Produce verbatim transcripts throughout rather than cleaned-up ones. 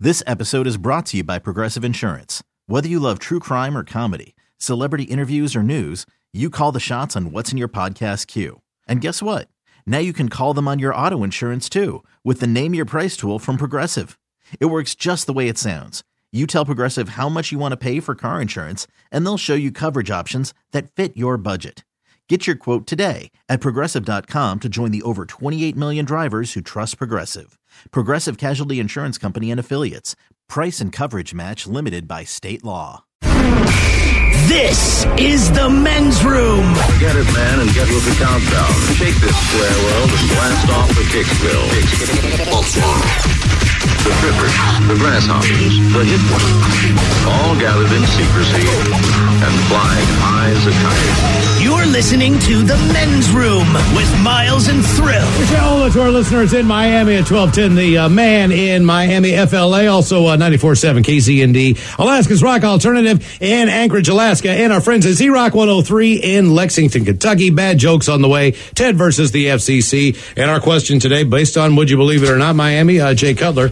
This episode is brought to you by Progressive Insurance. Whether you love true crime or comedy, celebrity interviews or news, you call the shots on what's in your podcast queue. And guess what? Now you can call them on your auto insurance too with the Name Your Price tool from Progressive. It works just the way it sounds. You tell Progressive how much you want to pay for car insurance, and they'll show you coverage options that fit your budget. Get your quote today at Progressive dot com to join the over twenty-eight million drivers who trust Progressive. Progressive Casualty Insurance Company and Affiliates. Price and coverage match limited by state law. This is the men's room. Get it, man, and get with the countdown. Shake this square world and blast off the Kicksville. The trippers, the grasshoppers, the hip ones, all gathered in secrecy and flying high as a kite. You're listening to the men's room with Miles and Thrill. Hello to our listeners in Miami at twelve ten, the uh, man in Miami, F L A, also uh, ninety-four point seven K Z N D, Alaska's Rock Alternative in Anchorage, Alaska, and our friends at Z-Rock one oh three in Lexington, Kentucky. Bad jokes on the way. Ted versus the F C C. And our question today, based on Would You Believe It or Not, Miami, uh, Jay Cutler.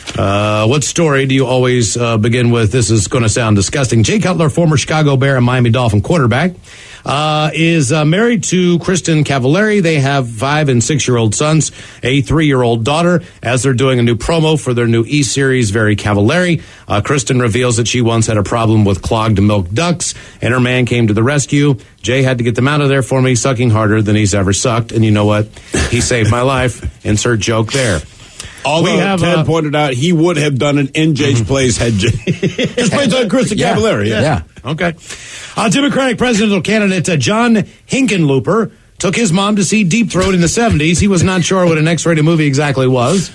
Uh, what story do you always uh, begin with? This is going to sound disgusting. Jay Cutler, former Chicago Bear and Miami Dolphin quarterback, uh, is uh, married to Kristen Cavallari. They have five and six-year-old sons, a three-year-old daughter. As they're doing a new promo for their new E-Series, Very Cavallari, uh, Kristen reveals that she once had a problem with clogged milk ducts, and her man came to the rescue. Jay had to get them out of there for me, sucking harder than he's ever sucked. And you know what? He saved my life. Insert joke there. Although have, Ted uh, pointed out he would have done it in Jay's place had Jay just based on Kristen yeah, Cavallari. Yeah. yeah. Okay. Uh, Democratic presidential candidate uh, John Hickenlooper took his mom to see Deep Throat in the seventies. He was not sure what an X-rated movie exactly was.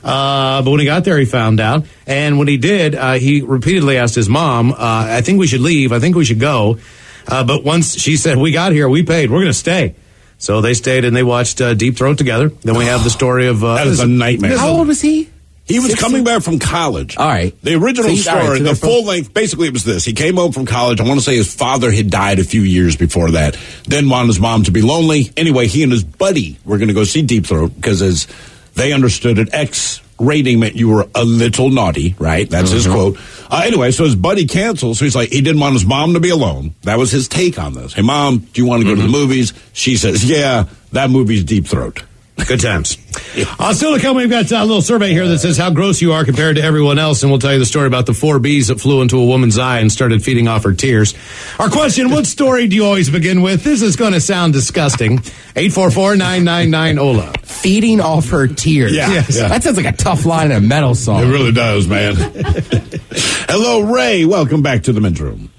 Uh, but when he got there, he found out. And when he did, uh, he repeatedly asked his mom, uh, I think we should leave. I think we should go. Uh, but once she said, we got here, we paid, we're going to stay. So they stayed and they watched uh, Deep Throat together. Then we have the story of... Uh, that is a nightmare. How old was he? He was sixteen? Coming back from college. All right. The original so story, right, so the full from- length, basically it was this. He came home from college. I want to say his father had died a few years before that. Didn't want his mom to be lonely. Anyway, he and his buddy were going to go see Deep Throat because as they understood it, X rating meant you were a little naughty, right? That's mm-hmm. his quote. Uh, anyway, so his buddy canceled. So he's like, he didn't want his mom to be alone. That was his take on this. Hey, Mom, do you want to go mm-hmm. to the movies? She says, yeah, that movie's Deep Throat. Good times. Uh, still to come, we've got a little survey here that says how gross you are compared to everyone else, and we'll tell you the story about the four bees that flew into a woman's eye and started feeding off her tears. Our question, what story do you always begin with? This is going to sound disgusting. eight four four, nine nine nine, O L A. Feeding off her tears. Yeah, yes. yeah. That sounds like a tough line in a metal song. It really does, man. Hello, Ray. Welcome back to the men's room.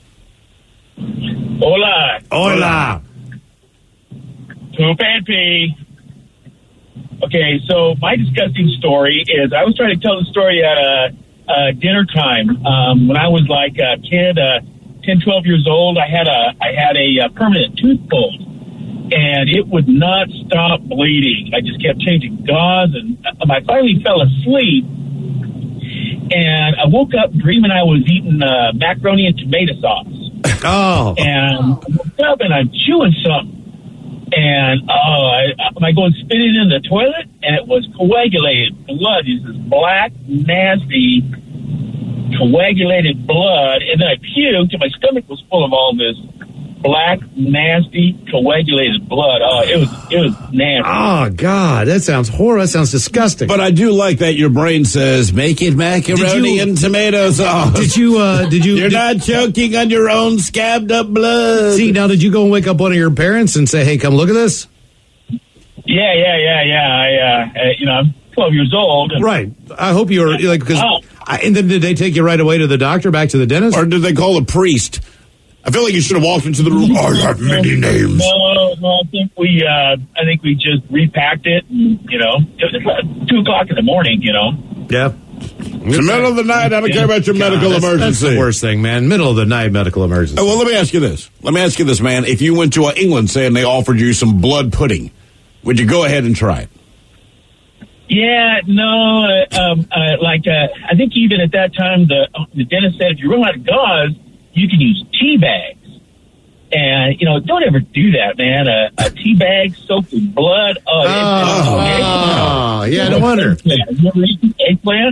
Hola. Hola. Poop and pee. Okay, so my disgusting story is I was trying to tell the story at uh, uh, dinner time. Um, when I was like a kid, uh, ten, twelve years old, I had a I had a, uh permanent tooth pulled, and it would not stop bleeding. I just kept changing gauze, and I finally fell asleep, and I woke up dreaming I was eating uh, macaroni and tomato sauce. Oh. And I woke up and I'm chewing something. And oh, I, I go and spit it in the toilet, and it was coagulated blood. It's this black, nasty, coagulated blood. And then I puked, and my stomach was full of all this black, nasty, coagulated blood. Oh, it was it was nasty. Oh, God, that sounds horrible. That sounds disgusting. But I do like that your brain says, make it macaroni you, and tomato sauce. Did you, uh, did you... You're did, not choking on your own scabbed up blood. See, now, did you go and wake up one of your parents and say, hey, come look at this? Yeah, yeah, yeah, yeah. I, uh, uh, you know, I'm twelve years old. And, right. I hope you were, like, because... Oh. And then did they take you right away to the doctor, back to the dentist? Or did they call a priest? I feel like you should have walked into the room. I have many names. No, no, I think we, uh, I think we just repacked it. And, you know, it was like two o'clock in the morning. You know. Yeah. It's the middle of the night. I don't care about your God, medical that's, emergency. That's the worst thing, man. Middle of the night medical emergency. Oh, well, let me ask you this. Let me ask you this, man. If you went to uh, England, say, and they offered you some blood pudding, would you go ahead and try it? Yeah, no, uh, um, uh, like uh, I think even at that time, the uh, the dentist said if you run out of gauze, you can use tea bags. And, you know, don't ever do that, man. A, a tea bag soaked in blood. Oh, oh, oh yeah, no wonder. You ever eaten eggplant?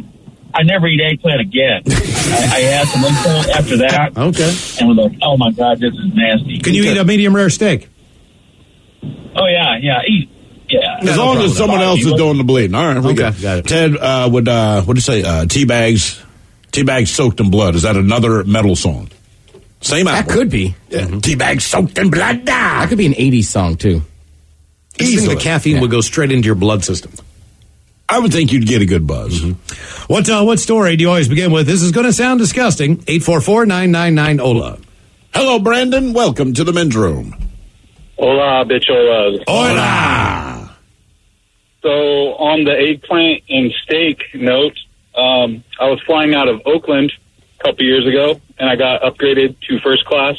I never eat eggplant again. I, I had some eggplant after that. Okay. And was like, oh my God, this is nasty. Can you eat a medium rare steak? Oh yeah, yeah, eat. Yeah. As long as someone else is doing the bleeding. All right, we Okay, good. got it. Ted, uh, would uh, what did you say? Uh, tea bags, tea bags soaked in blood. Is that another metal song? Same That album. could be. Yeah. Tea bags soaked in blood. That could be an eighties song, too. Easily. The caffeine Yeah. would go straight into your blood system. I would think you'd get a good buzz. Mm-hmm. What uh, what story do you always begin with? This is going to sound disgusting. eight four four, nine nine nine, O L A. Hello, Brandon. Welcome to the men's room. Hola, bicholas. Hola. So on the eggplant and steak note, um, I was flying out of Oakland a couple years ago, and I got upgraded to first class.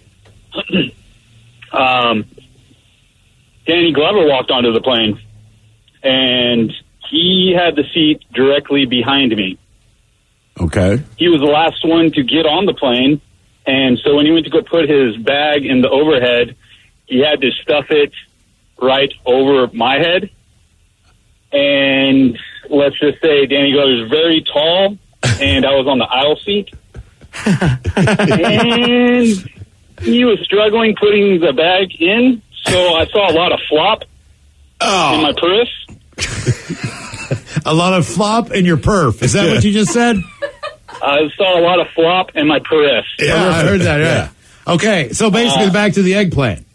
um, Danny Glover walked onto the plane, and he had the seat directly behind me. Okay. He was the last one to get on the plane, and so when he went to go put his bag in the overhead, he had to stuff it right over my head. And let's just say Danny Glover's very tall, and I was on the aisle seat. And he was struggling putting the bag in, so I saw a lot of flop Oh. in my purse. A lot of flop in your perf. Is that what you just said? I saw a lot of flop in my purse. Yeah, I heard that. Yeah. Okay, so basically Uh, back to the eggplant.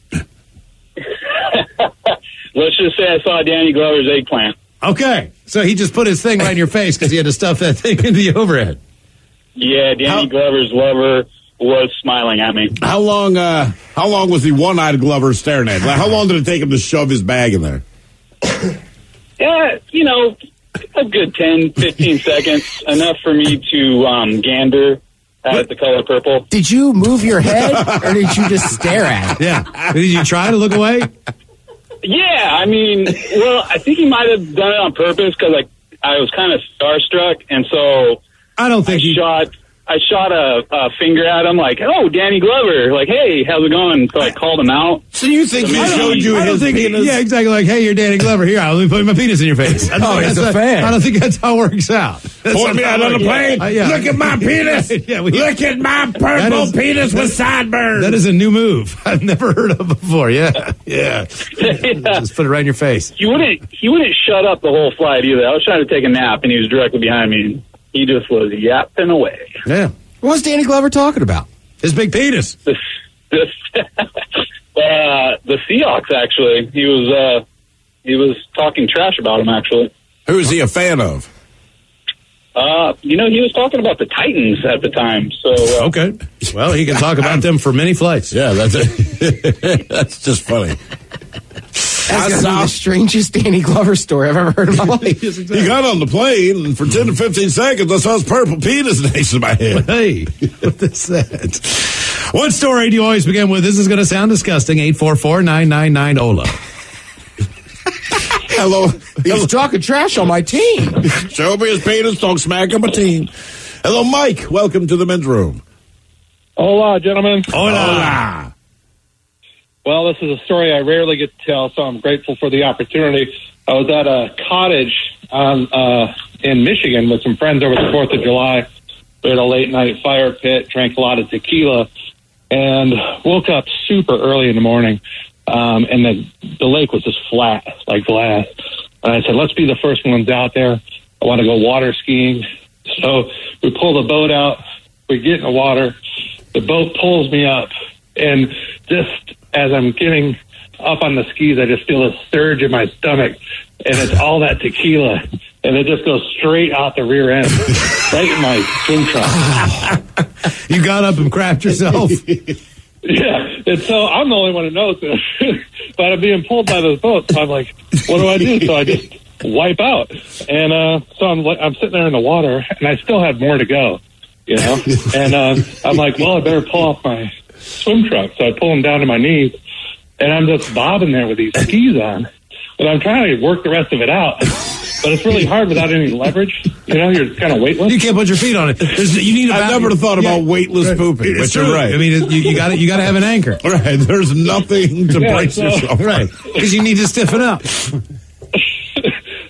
Let's just say I saw Danny Glover's eggplant. Okay, so he just put his thing right in your face because he had to stuff that thing into the overhead. Yeah, Danny How- Glover's lover was smiling at me. How long? Uh, how long was the one-eyed Glover staring at? Like, how long did it take him to shove his bag in there? Yeah, you know, a good ten, fifteen seconds, enough for me to um, gander at the color purple. Did you move your head, or did you just stare at it? Yeah. Did you try to look away? Yeah, I mean, well, I think he might have done it on purpose because like I was kind of starstruck, and so I don't I think he. shot. I shot a, a finger at him, like, "Oh, Danny Glover!" Like, "Hey, how's it going?" So I called him out. So you think he I don't- showed you I don't his think, penis? Yeah, exactly. Like, hey, you're Danny Glover. Here, I'll let me put my penis in your face. I don't Oh, think he's that's a fan. I don't think that's how it works out. That's Point not me how out it on the works. plane. Uh, yeah. Look at my penis. Yeah, we- Look at my That purple is- penis with sideburns. That is a new move I've never heard of before. Yeah, yeah. Yeah. Just put it right in your face. He wouldn't. He wouldn't shut up the whole flight either. I was trying to take a nap, and he was directly behind me. And he just was yapping away. Yeah. What was Danny Glover talking about? His big penis. This, this, uh, the Seahawks. Actually, he was. Uh, he was talking trash about him. Actually, Who is he a fan of? uh, you know, he was talking about the Titans at the time. So uh, Okay. Well, he can talk about them for many flights. Yeah, that's it. That's just funny. That's gotta be the strangest Danny Glover story I've ever heard in my life. He got on the plane, and for ten to fifteen seconds, I saw his purple penis next to my head. Hey, what is that? What story do you always begin with? This is going to sound disgusting. eight four four, nine nine nine, O L A. Hello. He was talking trash on my team. Show me his penis, don't smack him a team. Hello, Mike. Welcome to the men's room. Hola, gentlemen. Hola. Well, this is a story I rarely get to tell, so I'm grateful for the opportunity. I was at a cottage on, uh, in Michigan with some friends over the fourth of July. We had a late-night fire pit, drank a lot of tequila, and woke up super early in the morning, um, and the, the lake was just flat, like glass. And I said, let's be the first ones out there. I want to go water skiing. So we pull the boat out. We get in the water. The boat pulls me up, and just as I'm getting up on the skis, I just feel a surge in my stomach, and it's all that tequila, and it just goes straight out the rear end, right in my swim trunk. You got up and crapped yourself. Yeah, and so I'm the only one who knows this, but I'm being pulled by this boat, so I'm like, what do I do? So I just wipe out, and uh, so I'm like, I'm sitting there in the water, and I still have more to go, you know, and uh, I'm like, well, I better pull off my swim trunk. So I pull them down to my knees, and I'm just bobbing there with these skis on, and I'm trying to work the rest of it out, but it's really hard without any leverage. You know, you're kind of weightless. You can't put your feet on it. There's, you need. I've about, never thought about yeah, weightless right. pooping, It's but you're true. right. I mean, it, you, you got to you got to have an anchor, Right, there's nothing to Yeah, brace so- yourself. right? Because you need to stiffen up.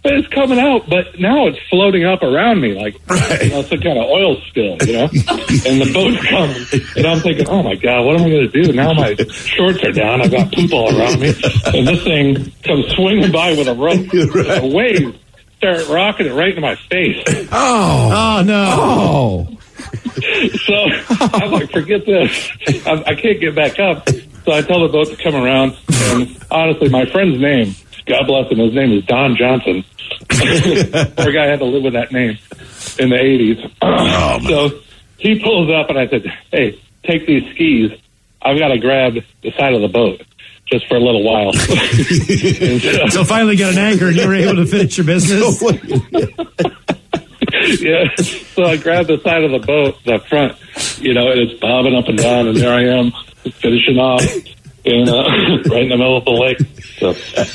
but it's coming out, but now it's floating up around me like Right. you know, some kind of oil spill, you know? And the boat's coming. And I'm thinking, oh, my God, what am I going to do? Now my shorts are down. I've got poop all around me. And this thing comes swinging by with a rope. Right. A wave start rocking it right into my face. Oh. Oh, no. Oh. So I'm like, forget this. I, I can't get back up. So I tell the boat to come around. And honestly, my friend's name, God bless him, his name is Don Johnson. Poor guy had to live with that name in the eighties. Oh, so he pulls up and I said, hey, take these skis. I've got to grab the side of the boat just for a little while. And, uh, So finally got an anchor and you were able to finish your business? yeah. So I grabbed the side of the boat, the front, you know, and it's bobbing up and down, and there I am finishing off in, uh, right in the middle of the lake. So,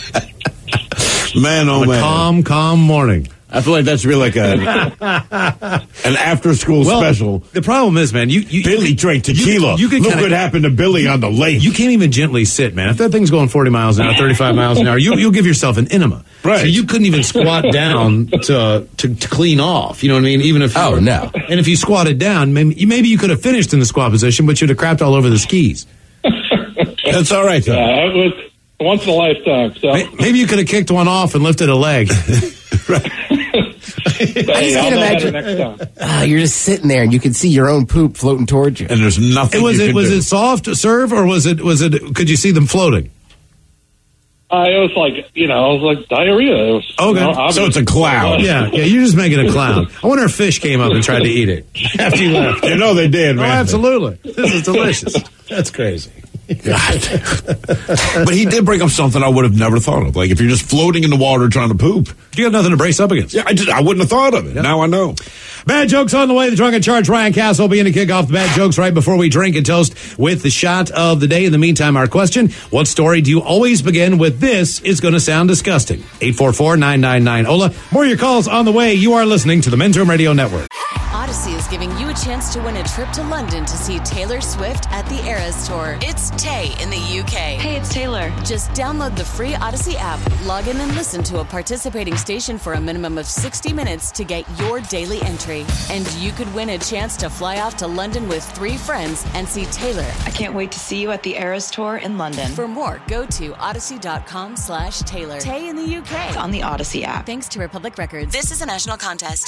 Man, oh, A man. calm, calm morning. I feel like that should be like a an after-school Well, special. the problem is, man, you... you Billy drank tequila. You, you can Look kinda, what happened to Billy on the lake. You can't even gently sit, man. If that thing's going forty miles an hour, thirty-five miles an hour, you, you'll give yourself an enema. Right. So you couldn't even squat down to, to to clean off. You know what I mean? Even if you Oh, were- no. And if you squatted down, maybe you, maybe you could have finished in the squat position, but you'd have crapped all over the skis. That's all right, though. yeah, it was once in a lifetime. So, May- Maybe you could have kicked one off and lifted a leg. but, hey, I'll can't know better imagine- next time. Ah, you're just sitting there and you can see your own poop floating towards you. And there's nothing was you it can was do. it soft serve or was it was it? Could you see them floating? Uh, it was like, you know, it was like diarrhea. It was, Okay. you know, So it's a cloud. Yeah, yeah. You're just making a clown. I wonder if fish came up and tried to eat it after you left. You know they did, Oh, man. absolutely. This is delicious. That's crazy. God. But he did bring up something I would have never thought of. Like, if you're just floating in the water trying to poop. You got nothing to brace up against. Yeah, I just I wouldn't have thought of it. Now I know. Bad jokes on the way. The drunk in charge, Ryan Castle, will be in to kick off the bad jokes right before we drink and toast with the shot of the day. In the meantime, our question: what story do you always begin with? This is going to sound disgusting. eight four four, nine nine nine, O L A. More of your calls on the way. You are listening to the Men's Room Radio Network. Odyssey is giving you a chance to win a trip to London to see Taylor Swift at the Eras Tour. It's Tay in the U K. Hey, it's Taylor. Just download the free Odyssey app, log in and listen to a participating station for a minimum of sixty minutes to get your daily entry. And you could win a chance to fly off to London with three friends and see Taylor. I can't wait to see you at the Eras Tour in London. For more, go to odyssey.com slash Taylor. Tay in the U K. It's on the Odyssey app. Thanks to Republic Records. This is a national contest.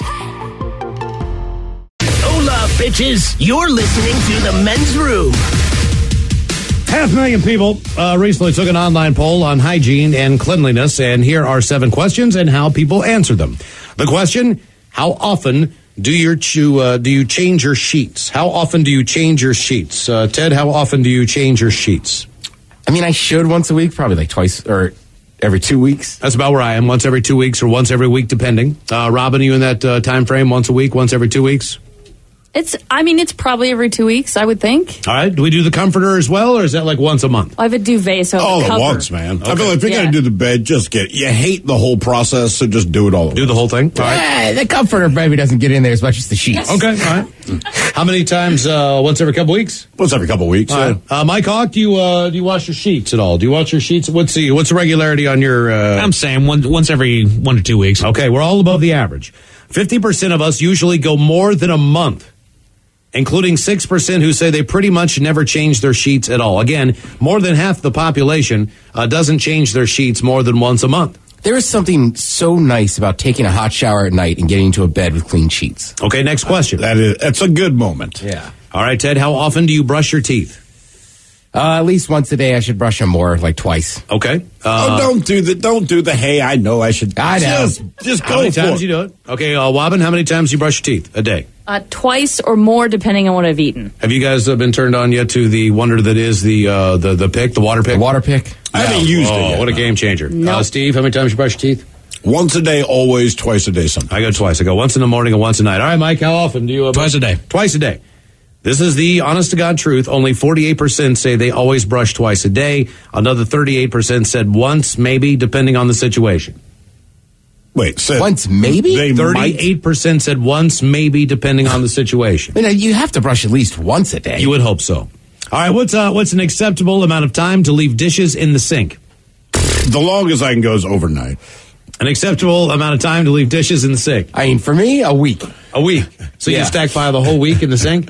Hola, bitches. You're listening to The Men's Room. Half a million people uh, recently took an online poll on hygiene and cleanliness, and here are seven questions and how people answer them. The question: how often do you chew, uh, do you change your sheets? How often do you change your sheets? Uh, Ted, how often do you change your sheets? I mean, I should once a week, probably like twice or every two weeks. That's about where I am. Once every two weeks or once every week, depending. Uh, Robin, are you in that uh, time frame? Once a week, once every two weeks? It's, I mean, it's probably every two weeks, I would think. All right. Do we do the comforter as well, or is that like once a month? I have a duvet, so All the at cover. once, man. I feel like if you're Yeah. going to do the bed, just get it. You hate the whole process, so just do it all at Do once. the whole thing? All right. Yeah, the comforter maybe doesn't get in there as much as the sheets. Okay. All right. How many times? Uh, once every couple weeks? Once every couple weeks. All yeah. right. Uh, Mike Hawk, do you uh, do you wash your sheets at all? Do you wash your sheets? What's the what's the regularity on your? Uh... I'm saying one, once every one to two weeks. Okay, we're all above the average. Fifty percent of us usually go more than a month, including six percent who say they pretty much never change their sheets at all. Again, more than half the population uh, doesn't change their sheets more than once a month. There is something so nice about taking a hot shower at night and getting into a bed with clean sheets. Okay, next question. That is, that's a good moment. Yeah. All right, Ted, how often do you brush your teeth? Uh, at least once a day. I should brush them more, like twice. Okay. oh, Uh, don't do the don't do the. Hey, I know I should. I know. Just, just how go many for times it. you do it? Okay, uh, Wobbin, how many times do you brush your teeth a day? Uh, twice or more, depending on what I've eaten. Have you guys uh, been turned on yet to the wonder that is the uh, the the pick, the water pick? The water pick. I haven't used oh, it yet. what a no. game changer. Nope. Uh, Steve, how many times you brush your teeth? Once a day, always. Twice a day, sometimes. I go twice. I go once in the morning and once at night. All right, Mike, how often do you? Uh, Twice a day. Twice a day. This is the honest to God truth. Only forty-eight percent say they always brush twice a day. Another thirty-eight percent said once, maybe, depending on the situation. Wait, so Once, maybe? They might. thirty-eight percent said once, maybe, depending on the situation. I mean, you have to brush at least once a day. You would hope so. All right, what's uh, what's an acceptable amount of time to leave dishes in the sink? The longest I can go is overnight. An acceptable amount of time to leave dishes in the sink? I mean, for me, a week. A week. So Yeah. you stack file the whole week in the sink?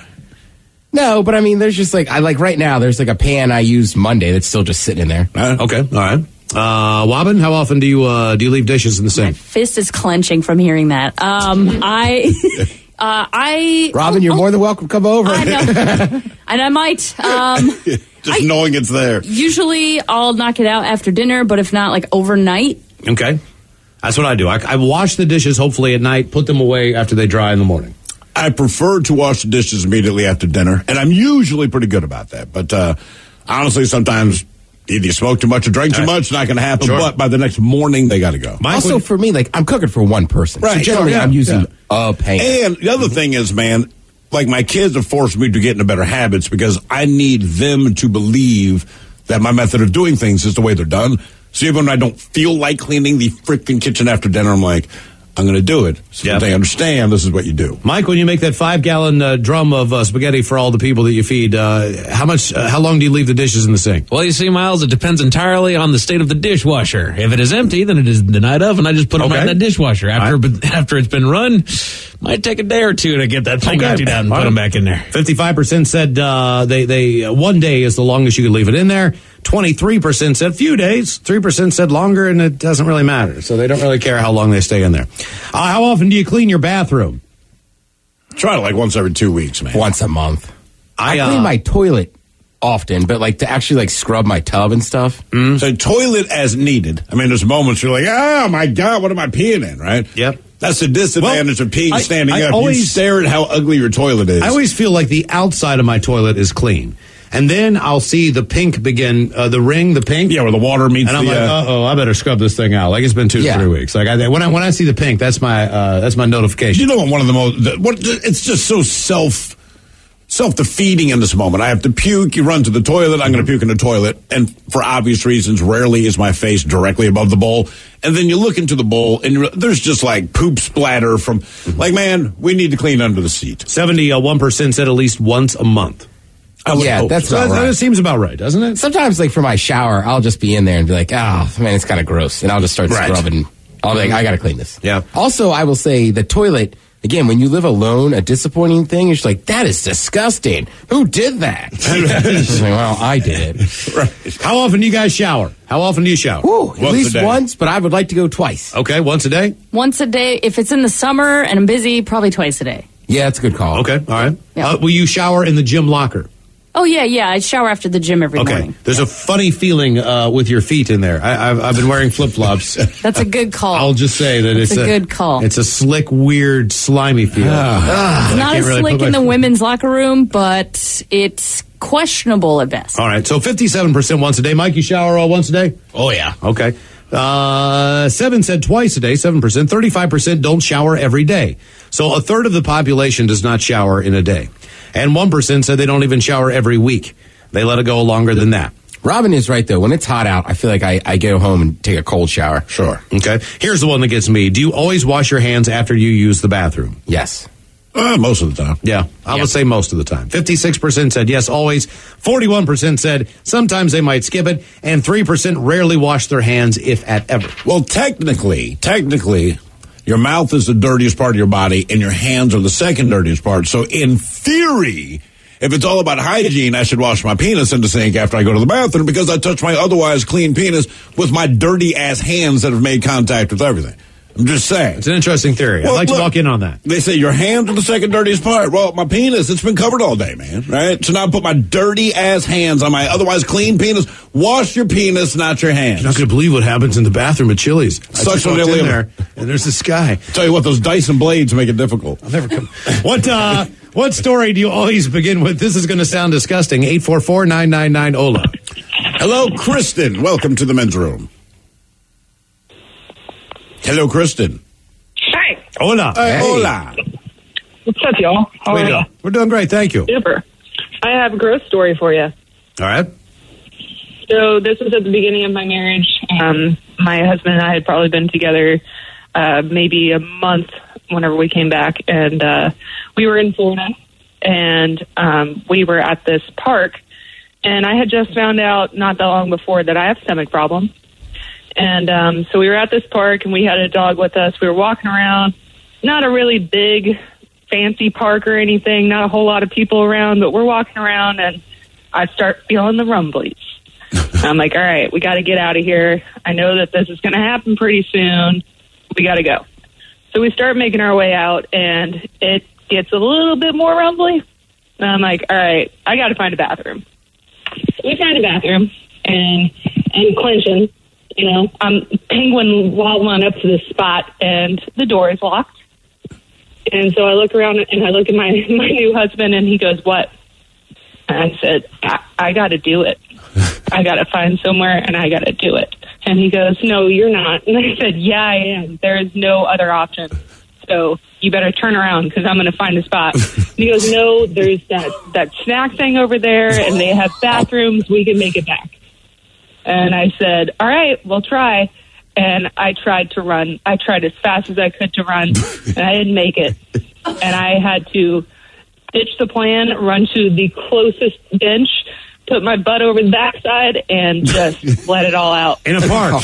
No, but I mean, there's just like, I like right now, there's like a pan I used Monday that's still just sitting in there. Uh, okay, all right. Uh, Wobbin, how often do you uh, do you leave dishes in the sink? Fist is clenching from hearing that. Um, I, uh, I. Robin, you're more than welcome to come over. I know. And I might. Um, Just knowing it's there. usually I'll knock it out after dinner, but if not, like overnight. Okay. That's what I do. I, I wash the dishes hopefully at night, put them away after they dry in the morning. I prefer to wash the dishes immediately after dinner, and I'm usually pretty good about that. But uh, honestly, sometimes either you smoke too much or drink too Right. much, it's not going to happen. Sure. But by the next morning, they got to go. Mike, Also, would- for me, like, I'm cooking for one person. So Right, generally, sure, yeah, I'm using yeah. a pan. And the other thing is, man, like my kids have forced me to get into better habits because I need them to believe that my method of doing things is the way they're done. So even when I don't feel like cleaning the freaking kitchen after dinner, I'm like, I'm going to do it. So Yep. that they understand this is what you do. Mike, when you make that five-gallon uh, drum of uh, spaghetti for all the people that you feed, uh, how much? Uh, how long do you leave the dishes in the sink? Well, you see, Miles, it depends entirely on the state of the dishwasher. If it is empty, then it is the night of, and I just put them Okay. right in the dishwasher. After after it's been run, might take a day or two to get that thing Okay. emptied out and All put right. them back in there. Fifty-five percent said uh, they they uh, one day is the longest you could leave it in there. Twenty-three percent said few days. Three percent said longer, and it doesn't really matter. So they don't really care how long they stay in there. Uh, how often do you clean your bathroom? Try to like once every two weeks, man. Once a month. I, I uh, clean my toilet often, but like to actually like scrub my tub and stuff. So toilet as needed. I mean, there's moments you're like, oh my God, what am I peeing in, right? Yep. That's the disadvantage Well, of peeing I- standing I up. you always- stare at how ugly your toilet is. I always feel like the outside of my toilet is clean. And then I'll see the pink begin, uh, the ring, the pink. yeah, where the water meets And I'm the. like, uh, uh oh, I better scrub this thing out. Like it's been two Yeah. or three weeks. Like I, when I when I see the pink, that's my uh, that's my notification. you know what? One of the most. The, what? It's just so self. Self-defeating in this moment. I have to puke. You run to the toilet. I'm going to puke in the toilet. And for obvious reasons, rarely is my face directly above the bowl. And then you look into the bowl, and you're, there's just like poop splatter from. Like, man, we need to clean under the seat. Seventy-one percent said at least once a month. I would Yeah, hope that's so. So about that, right. that seems about right, doesn't it? Sometimes, like for my shower, I'll just be in there and be like, oh, man, it's kind of gross. And I'll just start Right. scrubbing. I'll be like, I got to clean this. Yeah. Also, I will say the toilet, again, when you live alone, a disappointing thing is like, that is disgusting. Who did that? It's like, well, I did it. Right. How often do you guys shower? How often do you shower? Whew, at Once a least day. once, but I would like to go twice. Okay, once a day. Once a day. If it's in the summer and I'm busy, probably twice a day. Yeah, that's a good call. Okay, all right. Yeah. Uh, will you shower in the gym locker? Oh, yeah, yeah. I shower after the gym every Okay. morning. There's a funny feeling uh, with your feet in there. I, I've, I've been wearing flip flops. That's a good call. I'll just say that That's it's a good call. It's a slick, weird, slimy feel. Ah, It's I not can't as really slick put in my- the women's locker room, but it's questionable at best. All right, so fifty-seven percent once a day. Mike, you shower all once a day? Oh, yeah. Okay. Uh, seven said twice a day, seven percent. thirty-five percent don't shower every day. So a third of the population does not shower in a day. And one percent said they don't even shower every week. They let it go longer than that. Robin is right, though. When it's hot out, I feel like I, I go home and take a cold shower. Sure. Okay. Here's the one that gets me. Do you always wash your hands after you use the bathroom? Yes. Uh, most of the time. Yeah, I would say most of the time. fifty-six percent said yes, always. forty-one percent said sometimes they might skip it. And three percent rarely wash their hands, if at ever. Well, technically, technically, your mouth is the dirtiest part of your body, and your hands are the second dirtiest part. So, in theory, if it's all about hygiene, I should wash my penis in the sink after I go to the bathroom because I touch my otherwise clean penis with my dirty ass hands that have made contact with everything. I'm just saying. It's an interesting theory. I'd Well, like look, to walk in on that. They say your hands are the second dirtiest part. Well, my penis, it's been covered all day, man, right? So now I put my dirty ass hands on my otherwise clean penis. Wash your penis, not your hands. You're not going to believe what happens in the bathroom at Chili's. I Such just a walked in little- there, and there's this guy. Tell you what, those Dyson blades make it difficult. I'll never come. What uh, what story do you always begin with? This is going to sound disgusting. eight four four, nine nine nine, O L A. Hello, Kristen. Welcome to the men's room. Hello, Kristen. Hi. Hola. Hey. Hola. What's up, y'all? How Way are to you? go. We're doing great. Thank you. Super. I have a gross story for you. All right. So this was at the beginning of my marriage. Um, my husband and I had probably been together uh, maybe a month whenever we came back, and uh, we were in Florida, and um, we were at this park, and I had just found out not that long before that I have stomach problems, And um, so we were at this park, and we had a dog with us. We were walking around. Not a really big, fancy park or anything. Not a whole lot of people around, but we're walking around, and I start feeling the rumblies. I'm like, all right, we got to get out of here. I know that this is going to happen pretty soon. We got to go. So we start making our way out, and it gets a little bit more rumbly. And I'm like, all right, I got to find a bathroom. So we find a bathroom, and I'm clenching. You know, I'm penguin waddling up to this spot, and the door is locked. And so I look around, and I look at my, my new husband, and he goes, what? And I said, I, I got to do it. I got to find somewhere, and I got to do it. And he goes, no, you're not. And I said, yeah, I am. There is no other option. So you better turn around because I'm going to find a spot. And he goes, no, there's that, that snack thing over there, and they have bathrooms. We can make it back. And I said, all right, we'll try. And I tried to run. I tried as fast as I could to run, and I didn't make it. And I had to ditch the plan, run to the closest bench, put my butt over the backside, and just let it all out. In a park.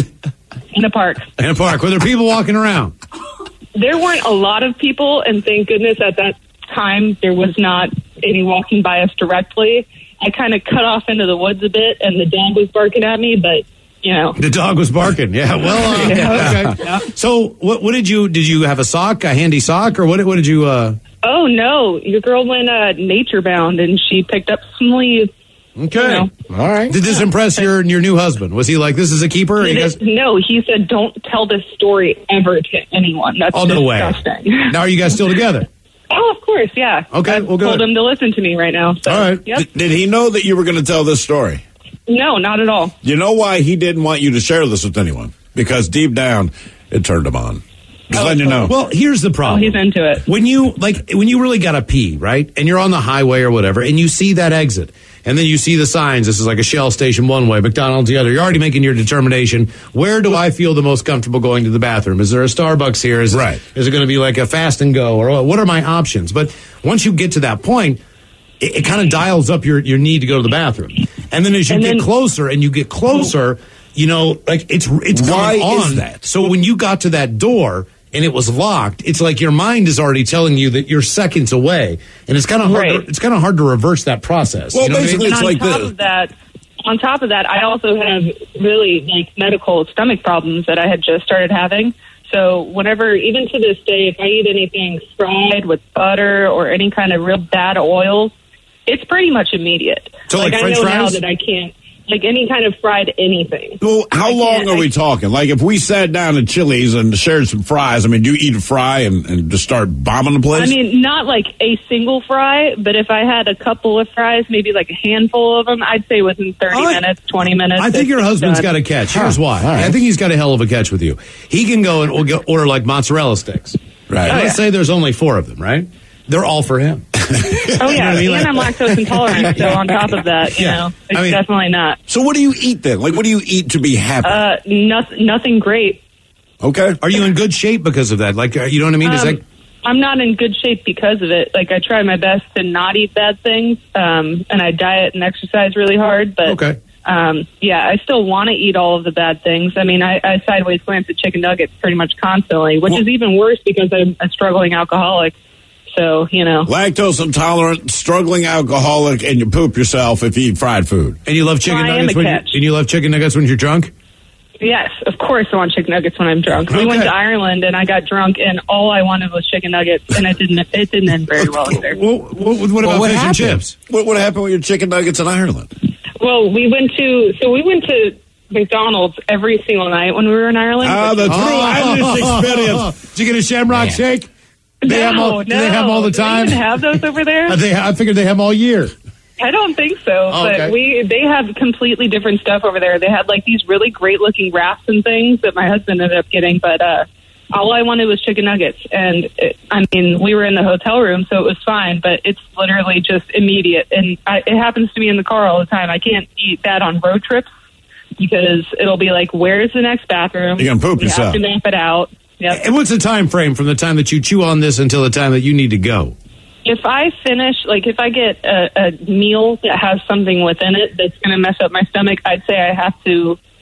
In a park. In a park. Were there people walking around? There weren't a lot of people, and thank goodness at that time there was not any walking by us directly. I kind of cut off into the woods a bit, and the dog was barking at me, but, you know. The dog was barking, yeah. Well, uh, Yeah. okay. Yeah. So what, what did you, did you have a sock, a handy sock, or what, what did you... Uh... Oh, no. Your girl went uh, nature bound, and she picked up some leaves. Okay. You know. All right. Did this impress your your new husband? Was he like, this is a keeper? He You guys- did- no, he said, don't tell this story ever to anyone. That's Oh, no way. disgusting. Now, are you guys still together? Oh, of course, yeah. Okay, I well, good. told him to listen to me right now. So, All right. Yep. D- did he know that you were going to tell this story? No, not at all. You know why he didn't want you to share this with anyone? Because deep down, it turned him on. Just letting you know. Well, here's the problem. Oh, he's into it. When you like when you really gotta pee, right? And you're on the highway or whatever, and you see that exit, and then you see the signs. This is like a Shell station one way, McDonald's the other. You're already making your determination. Where do I feel the most comfortable going to the bathroom? Is there a Starbucks here? Is right. It, is it going to be like a fast and go, or what are my options? But once you get to that point, it, it kind of dials up your your need to go to the bathroom. And then as you And get then- closer and you get closer, you know, like it's it's Why going on. is that? So when you got to that door and it was locked, it's like your mind is already telling you that you're seconds away, and it's kind of hard. Right. To, it's kind of hard to reverse that process. Well, you know what I basically, mean? it's And on like top this. of that, on top of that, I also have really like medical stomach problems that I had just started having. So whenever, even to this day, if I eat anything fried with butter or any kind of real bad oils, it's pretty much immediate. So, like I French know now fries? that I can't, like any kind of fried anything. Well, how I long can't- are I- we talking? Like, if we sat down at Chili's and shared some fries, I mean, do you eat a fry and, and just start bombing the place? I mean, not like a single fry, but if I had a couple of fries, maybe like a handful of them, I'd say within thirty minutes, twenty minutes. I think your it's husband's done. got a catch. Here's Huh. why. All right. I think he's got a hell of a catch with you. He can go and we'll go order like mozzarella sticks. Right. And Oh, let's yeah. say there's only four of them, right? They're all for him. Oh, yeah, what I mean? and I'm lactose intolerant, so on top of that, you Yeah. know, it's I mean- definitely not. So what do you eat then? Like, what do you eat to be happy? Uh, nothing, nothing great. okay. Are you in good shape because of that? Like, uh, you know what I mean? Is Um, that I'm not in good shape because of it. Like, I try my best to not eat bad things, um, and I diet and exercise really hard, but okay? um, yeah, I still want to eat all of the bad things. I mean, I, I sideways glance at chicken nuggets pretty much constantly, which is even worse because I'm a struggling alcoholic. So, you know. Lactose intolerant, struggling alcoholic, and you poop yourself if you eat fried food. And you love chicken I am nuggets a when you, catch. and you love chicken nuggets when you're drunk? Yes, of course I want chicken nuggets when I'm drunk. We went Okay. to Ireland and I got drunk and all I wanted was chicken nuggets and it didn't it didn't end very well either. What, what, what Well, about what fish and happened? chips? What would happen with your chicken nuggets in Ireland? Well, we went to so we went to McDonald's every single night when we were in Ireland. Ah, the true Irish experience. Did you get a Shamrock Man. Shake? Do they no, have all, no. do they have them all the Do they time? even have those over there? Uh, they, I figured they have them all year. I don't think so. Oh, okay. But we they have completely different stuff over there. They had like these really great looking wraps and things that my husband ended up getting, but uh all I wanted was chicken nuggets. And it, I mean, we were in the hotel room, so it was fine, but it's literally just immediate. And I, it happens to me in the car all the time. I can't eat that on road trips because it'll be like, where's the next bathroom? You're gonna poop we yourself. have to nap it out. Yep. And what's the time frame from the time that you chew on this until the time that you need to go? If I finish, like if I get a, a meal that has something within it that's going to mess up my stomach, I'd say I have to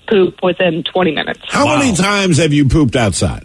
poop within twenty minutes. How wow. many times have you pooped outside?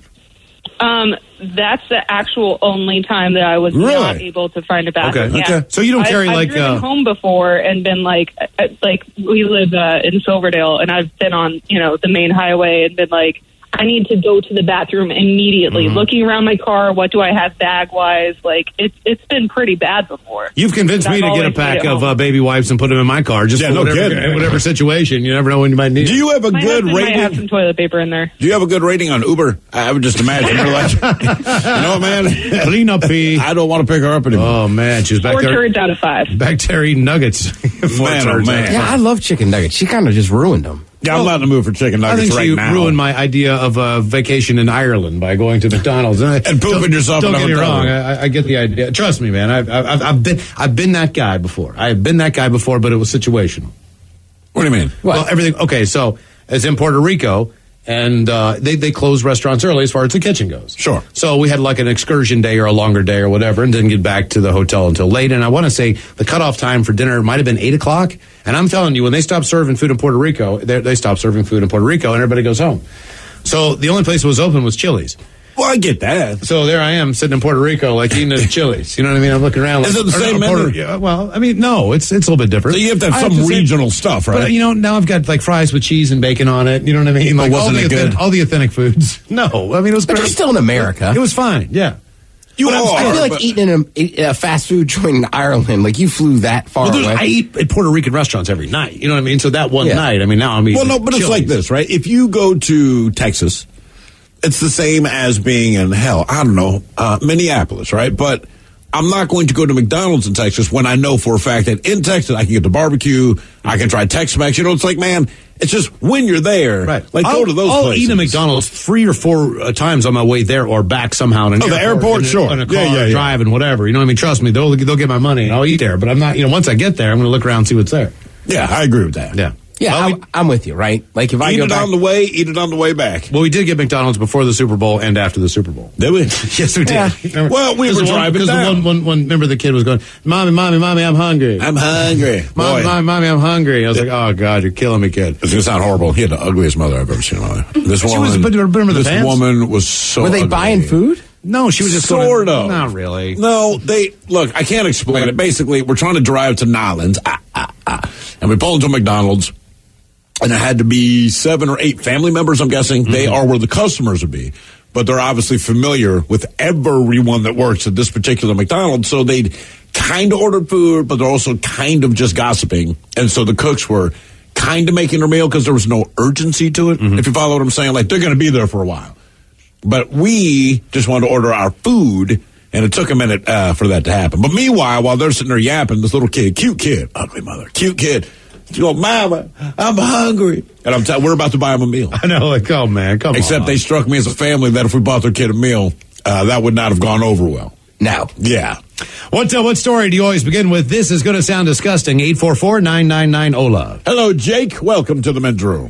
Um, that's the actual only time that I was really? not able to find a bathroom. Okay, yeah. okay. So you don't carry I've, like I've driven uh, home before and been like, uh, like we live uh, in Silverdale, and I've been on you know the main highway and been like, I need to go to the bathroom immediately. Mm-hmm. Looking around my car, what do I have bag wise? Like it's it's been pretty bad before. You've convinced me to get a pack of uh, baby wipes and put them in my car, just yeah, for no whatever, kidding. whatever situation. You never know when you might need. Do you have a my good husband rating? Might have some toilet paper in there. Do you have a good rating on Uber? I would just imagine you're like, you know what, man? Clean up, P. I don't want to pick her up anymore. Oh man, she's back Four there. Four turds out of five. Back there eating nuggets. Four man, turds oh man. Yeah, I love chicken nuggets. She kind of just ruined them. Yeah, I'm not in the mood for chicken nuggets I think right she now. ruined my idea of a vacation in Ireland by going to McDonald's and, I, and pooping yourself. Don't in get me hotel. wrong. I, I get the idea. Trust me, man. I've, I've, I've been I've been that guy before. I have been that guy before, but it was situational. What do you mean? Well, everything. Okay, so it's in Puerto Rico, and uh, they they close restaurants early as far as the kitchen goes. Sure. So we had like an excursion day or a longer day or whatever, and didn't get back to the hotel until late. And I want to say the cutoff time for dinner might have been eight o'clock. And I'm telling you, when they stop serving food in Puerto Rico, they, they stop serving food in Puerto Rico, and everybody goes home. So the only place that was open was Chili's. Well, I get that. So there I am sitting in Puerto Rico, like eating at Chili's. You know what I mean? I'm looking around. Like, Is it the same Puerto, menu? yeah, well, I mean, no, it's it's a little bit different. So you have to have I some have to say- regional stuff, right? But you know, now I've got like fries with cheese and bacon on it. You know what I mean? Like wasn't all the it good? authentic, all the authentic foods. No, I mean it was. But pretty, you're still in America. It was fine. Yeah. You But I'm- are. I feel like but- eating in a, a fast food joint in Ireland, like you flew that far Well, there's- away. I eat at Puerto Rican restaurants every night. You know what I mean? So that one Yeah. night, I mean, now I'm eating. Well, no, but it's Chili's. like this, right? If you go to Texas, it's the same as being in hell. I don't know, uh, Minneapolis, right? But I'm not going to go to McDonald's in Texas when I know for a fact that in Texas I can get the barbecue, I can try Tex-Mex. You know, it's like, man, it's just when you're there, Right. like I'll, go to those I'll places. eat a McDonald's three or four uh, times on my way there or back somehow. In an Oh, the airport, in a, sure. In a car, Yeah, yeah, yeah. drive, and whatever. You know what I mean? Trust me, they'll they'll get my money and I'll eat there. But I'm not. You know, once I get there, I'm going to look around and see what's there. Yeah, I agree with that. Yeah. yeah, Well, I, we- I'm with you, right? Like if I Eat go it back, on the way, eat it on the way back. Well, we did get McDonald's before the Super Bowl and after the Super Bowl. Did we? Yes, we did. Yeah. Remember- Well, we 'cause were the one- driving 'cause the down. one, one, one, remember the kid was going, "Mommy, mommy, mommy, I'm hungry. I'm hungry. Mommy, Boy. mommy, mommy, I'm hungry." I was like, "Oh God, you're killing me, kid." It's going to sound horrible. He had the ugliest mother I've ever seen in my life. This She woman, was- but remember the this pants? woman was so were they ugly. buying food? No, she was just sort going, of. Not really. No, they look. I can't explain it. Basically, we're trying to drive to Nolens, ah, ah, ah, and we pull into McDonald's, and it had to be seven or eight family members. I'm guessing Mm-hmm. they are where the customers would be, but they're obviously familiar with everyone that works at this particular McDonald's, so they'd kind of ordered food, but they're also kind of just gossiping, and so the cooks were kind of making their meal because there was no urgency to it. Mm-hmm. If you follow what I'm saying, like they're going to be there for a while. But we just wanted to order our food, and it took a minute uh, for that to happen. But meanwhile, while they're sitting there yapping, this little kid, cute kid, ugly mother, cute kid, she goes, "Mama, I'm hungry." And I'm telling, we're about to buy him a meal. I know, like, oh man, come Except on. they struck me as a family that if we bought their kid a meal, uh, that would not have gone over well. No. Yeah. What uh, what story do you always begin with? This is going to sound disgusting. eight four four, nine nine nine, O L A. Hello, Jake. Welcome to the men's room.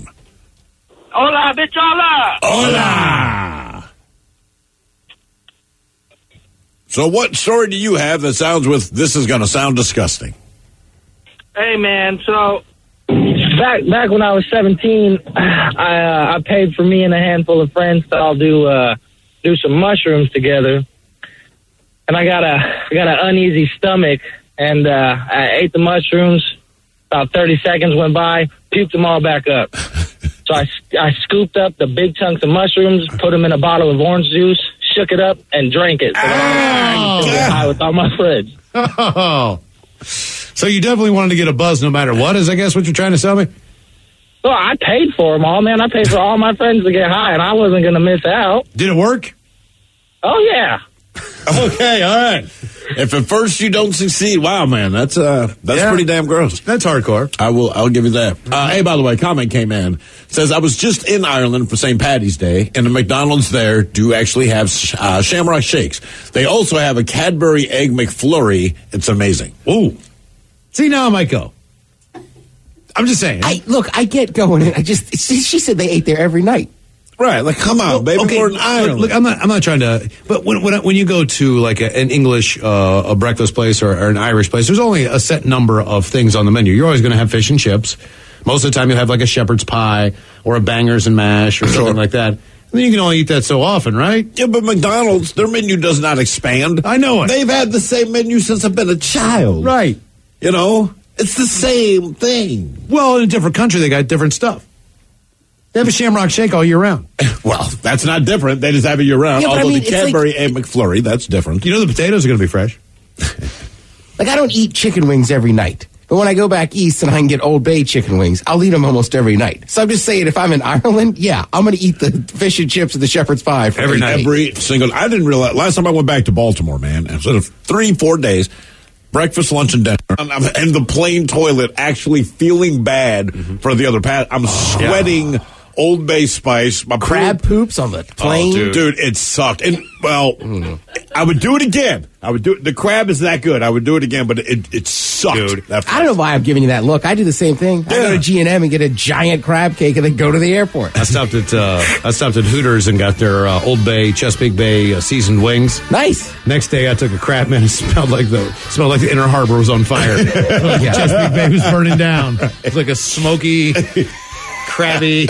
Hola, bichola. Hola. So what story do you have that sounds with, this is going to sound disgusting? Hey, man, so back back when I was seventeen, I uh, I paid for me and a handful of friends to all do uh, do some mushrooms together, and I got a I got an uneasy stomach, and uh, I ate the mushrooms. About thirty seconds went by, puked them all back up. So I I scooped up the big chunks of mushrooms, put them in a bottle of orange juice, shook it up, and drank it. So I could get high with all my friends. Oh. So you definitely wanted to get a buzz no matter what, is I guess what you're trying to tell me? Well, I paid for them all, man. I paid for all my friends to get high, and I wasn't going to miss out. Did it work? Oh, yeah. Okay, all right. If at first you don't succeed, wow, man, that's uh, that's Yeah. pretty damn gross. That's hardcore. I will. I'll give you that. Uh, hey, by the way, comment came in, says I was just in Ireland for Saint Paddy's Day, and the McDonald's there do actually have uh, Shamrock Shakes. They also have a Cadbury Egg McFlurry. It's amazing. Ooh. See, now I might go. I'm just saying. I look. I get going. I just. She, she said they ate there every night. Right, like come on, Well, baby, okay, we're in Ireland. Look, look, I'm not. I'm not trying to. But when when, when you go to like a, an English uh, a breakfast place or, or an Irish place, there's only a set number of things on the menu. You're always going to have fish and chips, Most of the time you'll have like a shepherd's pie or a bangers and mash or something like that. And then you can only eat that so often, right? Yeah, but McDonald's, their menu does not expand. I know it. They've had the same menu since I've been a child. Right. You know, it's the same thing. Well, in a different country, they got different stuff. They have a Shamrock Shake all year round. Well, that's not different. They just have it year round. Yeah, but I Although mean, the it's Cadbury like- Egg McFlurry, that's different. You know the potatoes are going to be fresh. Like, I don't eat chicken wings every night. But when I go back east and I can get Old Bay chicken wings, I'll eat them almost every night. So I'm just saying, if I'm in Ireland, yeah, I'm going to eat the fish and chips and the shepherd's pie for Every night. Every single. I didn't realize. Last time I went back to Baltimore, man, instead of three, four days, breakfast, lunch, and dinner, and, I'm- and the plain toilet, actually feeling bad for the other path. I'm sweating Old Bay spice. My Crab poops on the plane. Oh, dude. dude, it sucked. And well, I would do it again. I would do it. The crab is that good. I would do it again, but it it sucked. Dude. I don't know why I'm giving you that look. I do the same thing. I go to G and M and get a giant crab cake and then go to the airport. I stopped at uh, I stopped at Hooters and got their uh, Old Bay, Chesapeake Bay uh, seasoned wings. Nice. Next day, I took a crab, man. It smelled like the smelled like the Inner Harbor was on fire. Like Yeah. Chesapeake Bay was burning down. It's like a smoky, crabby.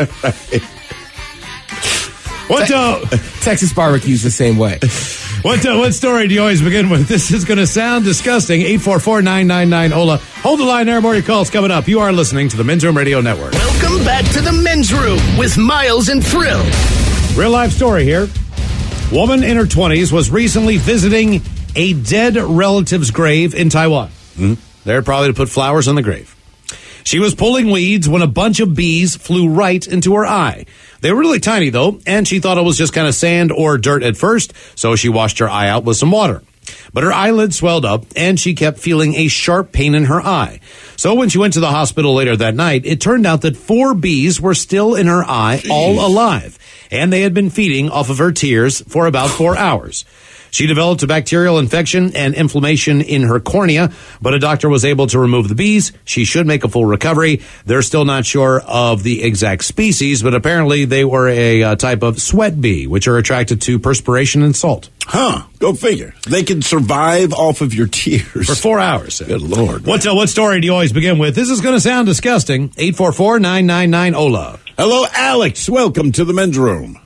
What uh, Texas barbecue's the same way. What uh, what story do you always begin with? This is going to sound disgusting. eight four four, nine nine nine, O L A. Hold the line there. More of your calls coming up. You are listening to the Men's Room Radio Network. Welcome back to the Men's Room with Miles and Thrill. Real life story here. Woman in her twenties was recently visiting a dead relative's grave in Taiwan. Mm-hmm. There probably to put flowers on the grave. She was pulling weeds when a bunch of bees flew right into her eye. They were really tiny, though, and she thought it was just kind of sand or dirt at first, so she washed her eye out with some water. But her eyelid swelled up, and she kept feeling a sharp pain in her eye. So when she went to the hospital later that night, it turned out that four bees were still in her eye, Jeez. all alive, and they had been feeding off of her tears for about four hours. She developed a bacterial infection and inflammation in her cornea, but a doctor was able to remove the bees. She should make a full recovery. They're still not sure of the exact species, but apparently they were a uh, type of sweat bee, which are attracted to perspiration and salt. Huh. Go figure. They can survive off of your tears. For four hours. Good Lord. What, uh, what story do you always begin with? This is going to sound disgusting. eight four four, nine nine nine, O L A. Hello, Alex. Welcome to the Men's Room.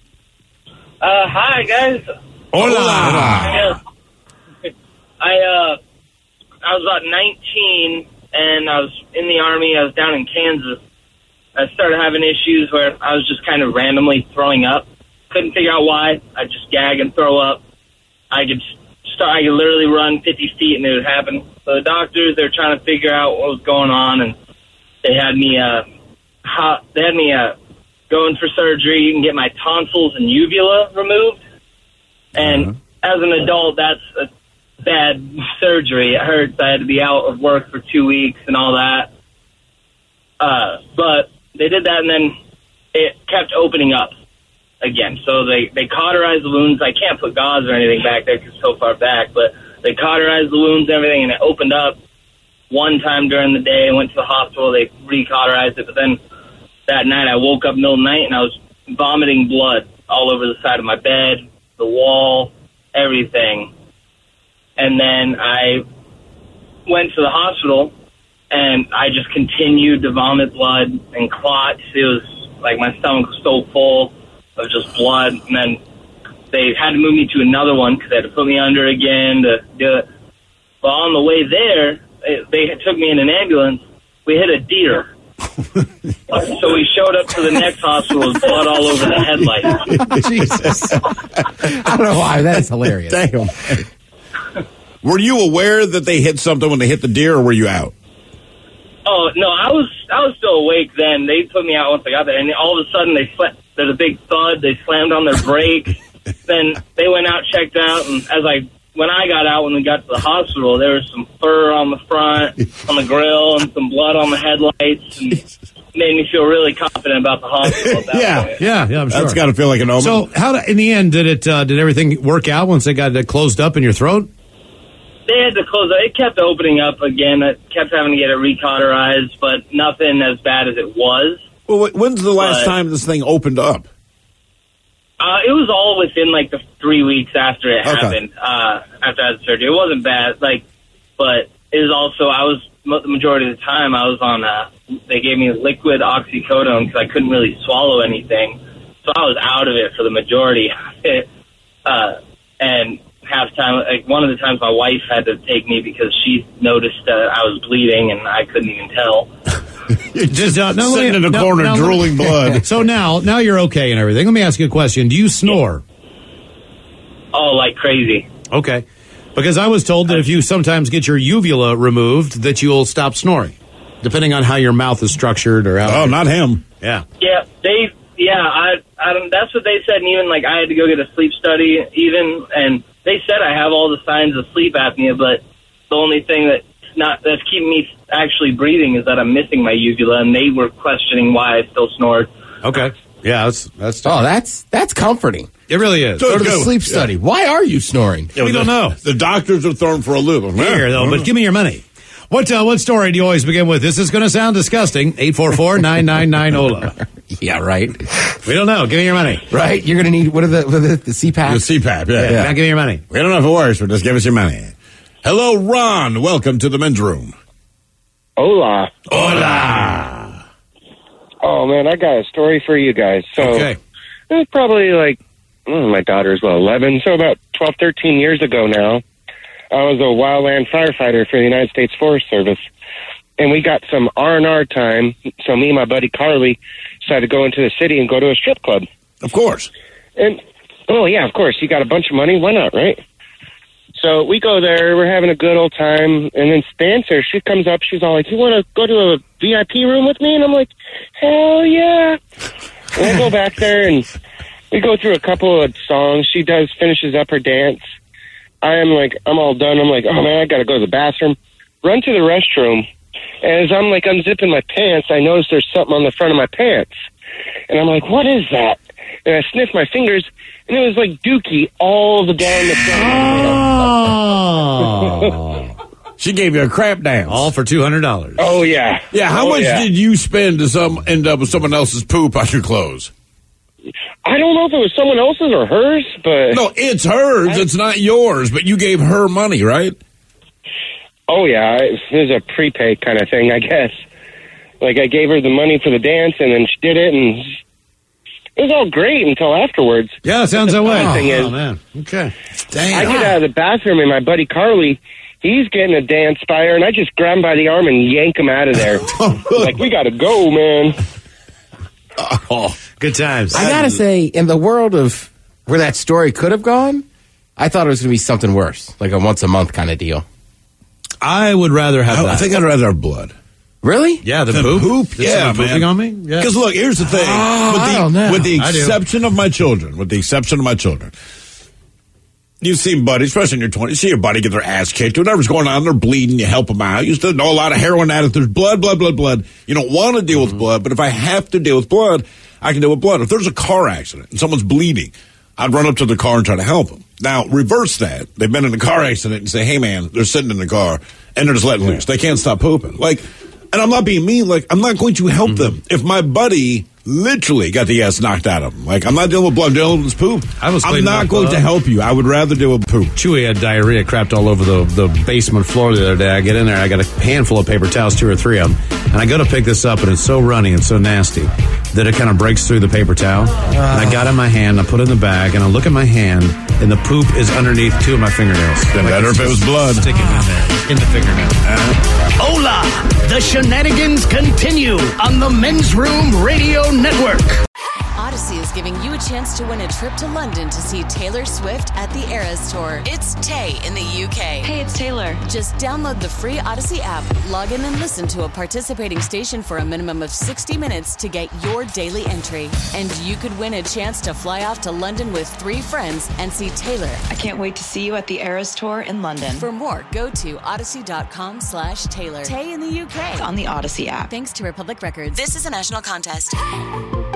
Uh, hi, guys. Hola. Yeah. I uh, I was about nineteen, and I was in the Army. I was down in Kansas. I started having issues where I was just kind of randomly throwing up. Couldn't figure out why. I'd just gag and throw up. I could start. I could literally run fifty feet, and it would happen. So the doctors, they're trying to figure out what was going on, and they had me. Uh, ho- they had me uh, going for surgery and get my tonsils and uvula removed. And uh-huh. as an adult, that's a bad surgery. It hurts. I had to be out of work for two weeks and all that. Uh, but they did that, and then it kept opening up again. So they, they cauterized the wounds. I can't put gauze or anything back there because it's so far back, but they cauterized the wounds and everything, and it opened up one time during the day. I went to the hospital. They re-cauterized it, but then that night I woke up in the middle of the night, and I was vomiting blood all over the side of my bed, the wall, everything. And then I went to the hospital, and I just continued to vomit blood and clots. It was like my stomach was so full of just blood. And then they had to move me to another one because they had to put me under again to do it. But on the way there, they took me in an ambulance. We hit a deer. So we showed up to the next hospital with blood all over the headlights. Jesus. I don't know why. That is hilarious. Damn. Were you aware that they hit something when they hit the deer, or were you out? Oh, no, I was I was still awake then. They put me out once I got there, and all of a sudden they sla- there's a big thud. They slammed on their brakes. Then they went out, checked out, and as I when I got out, when we got to the hospital, there was some fur on the front, on the grill, and some blood on the headlights, and made me feel really confident about the hospital at that yeah, point. yeah, yeah, I'm sure. That's got to feel like an omen. So, how do, in the end, did it? Uh, did everything work out once they got it closed up in your throat? They had to close it. It kept opening up again. It kept having to get it recauterized, but nothing as bad as it was. Well, when's the last but, time this thing opened up? Uh, it was all within like the three weeks after it Okay. happened. Uh, after I had the surgery, it wasn't bad. Like, but is also, I was, the majority of the time, I was on, uh, they gave me liquid oxycodone because I couldn't really swallow anything. So I was out of it for the majority of it. Uh, and half time, like one of the times my wife had to take me because she noticed that I was bleeding and I couldn't even tell. Just uh, no, sitting me, in the no, corner no, drooling blood. So now, now you're okay and everything. Let me ask you a question. Do you snore? Oh, like crazy. Okay. Because I was told that if you sometimes get your uvula removed, that you'll stop snoring, depending on how your mouth is structured or how. Oh, not him. Yeah. Yeah, they. Yeah, I. I don't. That's what they said. And even like I had to go get a sleep study, even, and they said I have all the signs of sleep apnea, but the only thing that not that's keeping me actually breathing is that I'm missing my uvula, and they were questioning why I still snored. Okay. Yeah, that's that's. Oh, that's that's comforting. It really is. Go to the sleep study. Yeah. Why are you snoring? Yeah, we the, don't know. The doctors are thrown for a loop. Here, though, but give me your money. What uh, what story do you always begin with? This is going to sound disgusting. eight four four, nine nine nine, O L A. Yeah, right. We don't know. Give me your money. Right? You're going to need, what are the, what are the, the C PAP? The C PAP, yeah. Yeah, yeah. Now give me your money. We don't know if it works, but just give us your money. Hello, Ron. Welcome to the men's room. Hola. Hola. Oh, man, I got a story for you guys. So, Okay. it was probably like, oh, my daughter's, well, eleven, so about twelve, thirteen years ago now. I was a wildland firefighter for the United States Forest Service, and we got some R and R time, so me and my buddy Carly decided to go into the city and go to a strip club. Of course. And, oh, yeah, of course, you got a bunch of money, why not, right? So we go there, we're having a good old time, and then Spencer, she comes up, she's all like, you want to go to a V I P room with me? And I'm like, hell yeah. And I go back there, and we go through a couple of songs. She does, finishes up her dance. I am like, I'm all done. I'm like, oh, man, I got to go to the bathroom. Run to the restroom. As I'm like unzipping my pants, I notice there's something on the front of my pants. And I'm like, what is that? And I sniff my fingers, and it was like Dookie all the down the front. Oh. She gave you a crap dance. All for two hundred dollars. Oh, yeah. Yeah, how oh, much yeah. did you spend to some end up with someone else's poop on your clothes? I don't know if it was someone else's or hers, but... No, it's hers. I, it's not yours, but you gave her money, right? Oh, yeah. It was a prepaid kind of thing, I guess. Like, I gave her the money for the dance, and then she did it, and it was all great until afterwards. Yeah, it sounds that way. The thing oh, is, man. Okay. Damn. I get out of the bathroom, and my buddy Carly, he's getting a dance by her, and I just grab him by the arm and yank him out of there. Like, we got to go, man. Oh, good times. I gotta say, in the world of where that story could have gone, I thought it was going to be something worse, like a once a month kind of deal. I would rather have I, that. I think I'd rather have blood. Really? Yeah, the, the poop. poop. Did Yeah, someone pooping man. on me. Yeah. Because look, here's the thing. Oh, with, the, I don't know. with the I do. exception of my children, with the exception of my children, you've seen buddies, especially in your twenties, you see your buddy get their ass kicked, whatever's going on, they're bleeding, you help them out. You used to know a lot of heroin addicts, there's blood, blood, blood, blood. You don't want to deal Mm-hmm. with blood, but if I have to deal with blood, I can deal with blood. If there's a car accident and someone's bleeding, I'd run up to the car and try to help them. Now, reverse that. They've been in a car accident and say, hey, man, they're sitting in the car, and they're just letting loose. They can't stop pooping. Like, and I'm not being mean. Like, I'm not going to help them. If my buddy literally got the ass knocked out of him, like, I'm not dealing with blood, I'm dealing with his poop. I was I'm cleaning not up, going uh, to help you. I would rather deal with poop. Chewy had diarrhea crapped all over the, the basement floor the other day. I get in there, I got a handful of paper towels, two or three of them, and I go to pick this up, and it's so runny and so nasty that it kind of breaks through the paper towel. And I got it in my hand, I put it in the bag, and I look at my hand, and the poop is underneath two of my fingernails. Been Like better it's if it was just blood. Sticking in there, in the fingernail. Hola! The shenanigans continue on the Men's Room Radio Network. Odyssey is giving you a chance to win a trip to London to see Taylor Swift at the Eras Tour. It's Tay in the U K. Hey, it's Taylor. Just download the free Odyssey app, log in and listen to a participating station for a minimum of sixty minutes to get your daily entry. And you could win a chance to fly off to London with three friends and see Taylor. I can't wait to see you at the Eras Tour in London. For more, go to odyssey.com slash Taylor. Tay in the U K. It's on the Odyssey app. Thanks to Republic Records. This is a national contest.